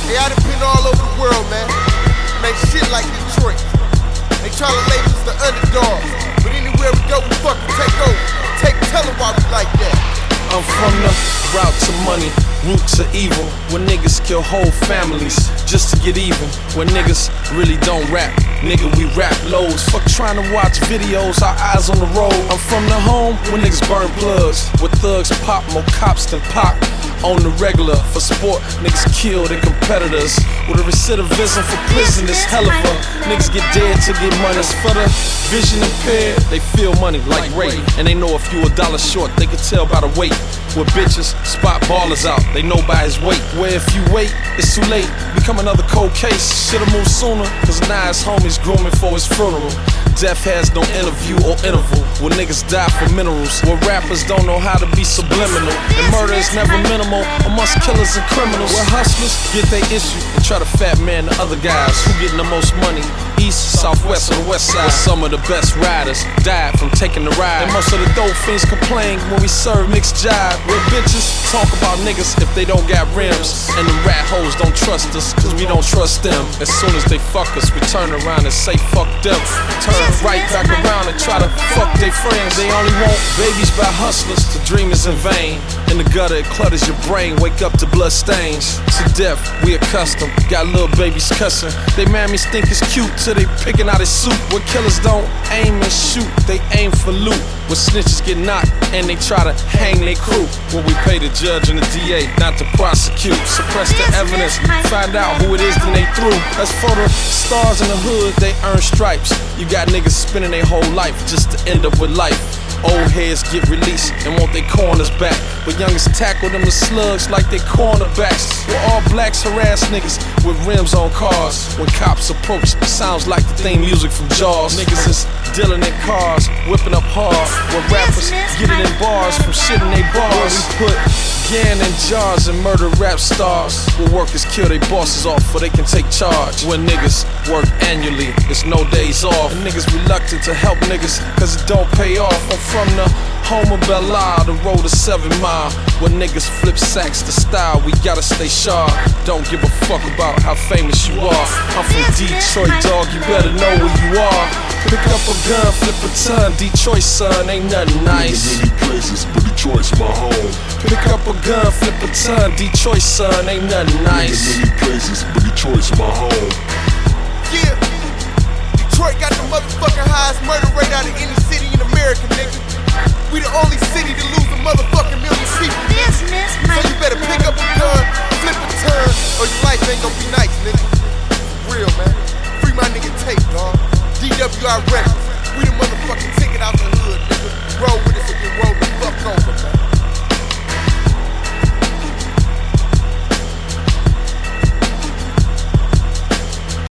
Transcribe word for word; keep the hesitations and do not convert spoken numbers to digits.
Hey, I done been all over the world, man. Man, shit like Detroit. They tryna label us the underdog, but anywhere we go, we fucking take over. Take, tell them why we like that. I'm from the route to money, roots of evil. When niggas kill whole families just to get even. When niggas really don't rap, nigga, we rap loads. Fuck trying to watch videos, our eyes on the road. I'm from the home when niggas burn plugs, where thugs pop more cops than pop. On the regular, for sport, niggas kill their competitors. With a recidivism for prison, it's hell of a. Niggas get dead to get money. As for the vision impaired, they feel money like rape. And they know if you a dollar short, they can tell by the weight. With bitches, spot ballers out, they know by his weight. Where if you wait, it's too late. Become another cold case, should've moved sooner. Cause now his homies grooming for his funeral. Death has no interview or interval. When niggas die for minerals. Where rappers don't know how to be subliminal. And murder is never minimal amongst killers and criminals. Where hustlers get their issue and try to fat man the other guys. Who getting the most money? East, southwest, or the west side. Where some of the best riders died from taking the ride. And most of the dope fiends complain when we serve mixed jive. Where bitches talk about niggas if they don't got rims. And the rat hoes don't trust us, cause we don't trust them. As soon as they fuck us, we turn around and say fuck them. Turn right back around and try to fuck their friends. They only want babies by hustlers, the dream is in vain. In the gutter it clutters your brain, wake up to blood stains. To death, we accustomed, got little babies cussing. They mammies think it's cute till they picking out his suit. Where killers don't aim and shoot, they aim for loot. Where snitches get knocked and they try to hang their crew. When we pay the judge and the D A not to prosecute. Suppress the evidence, find out who it is then they through. As for the stars in the hood, they earn stripes. You got niggas spending their whole life just to end up with life. Old heads get released and want their corners back. But youngest tackle them the slugs like they cornerbacks. Where all blacks harass niggas with rims on cars. When cops approach, sounds like the theme music from Jaws. Niggas is dealing in cars, whipping up hard. Where rappers get it in bars from shit in they bars. We put Gan in jars and murder rap stars. Where workers kill their bosses off so they can take charge. When niggas work annually, it's no days off. And niggas reluctant to help niggas cause it don't pay off. I'm from the home of Bel Air, the road of seven mile. Where niggas flip sacks to style, we gotta stay sharp. Don't give a fuck about how famous you are. I'm from Detroit, dog, you better know where you are. Pick up a gun, flip a ton, Detroit son, ain't nothing nice. Many places, but Detroit's my home. Pick up a gun, flip a ton, Detroit son, ain't nothing nice. Many places, but Detroit's my home. Yeah, Detroit got the motherfucking highest murder rate out of any city in America, nigga. We the only city to lose a motherfucking million people. So you better pick up a gun, flip a turn, or your life ain't gonna be nice.